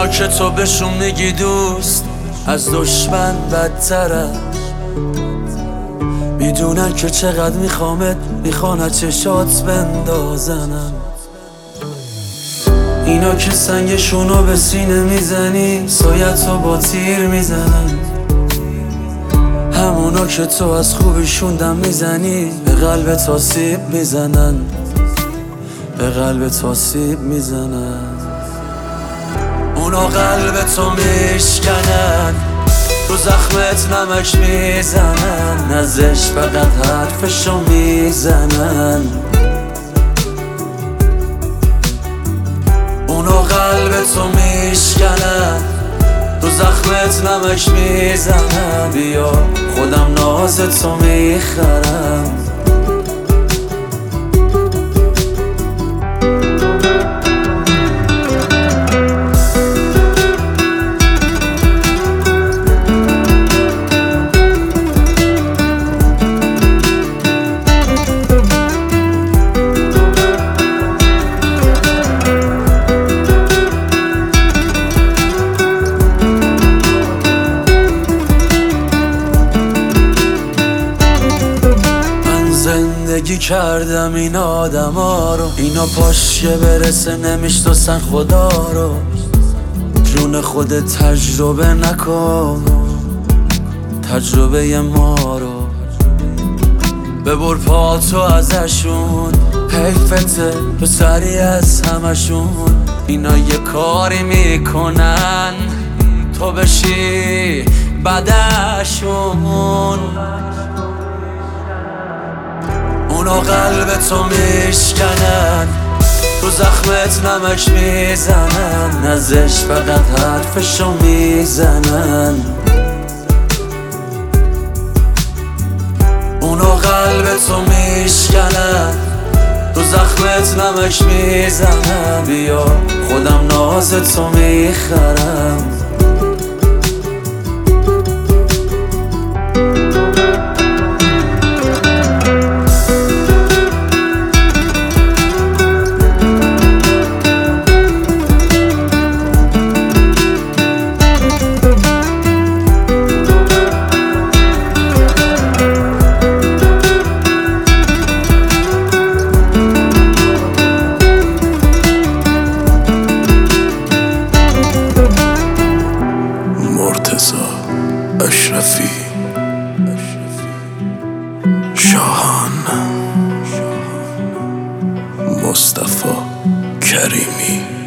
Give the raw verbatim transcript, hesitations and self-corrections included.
که تو بهشون میگی دوست از دشمن بدترن، میدونن که چقدر میخوامت، میخوان چشات بندازنم. اینا که سنگشونو به سینه میزنی سایتو با تیر میزنن، همونا که تو از خوبیشون دم میزنی به قلبت آسیب میزنن، به قلبت آسیب میزنن. اونا قلبتو میشکنن، تو زخمت نمک میزنن، ازش فقط حرفشو میزنن. اونا قلبتو میشکنن، تو زخمت نمک میزنن. بیا خودم نازتو میخرم. زندگی کردم این آدم ها رو، اینا پاش که برسه نمیشناسن خدا رو. جون خودت تجربه نکن، تجربه ما رو ببر پاتو ازشون. حیفته تو سری از همشون، اینا یه کاری میکنن تو بشی بعدشون. اونا قلبتو میشکنن، تو زخمت نمک میزنن، ازش فقط حرفشو میزنن. اونا قلبتو میشکنن، تو زخمت نمک میزنن. بیا خودم نازتو میخرم. اشرفی، شاهان، مصطفی کریمی.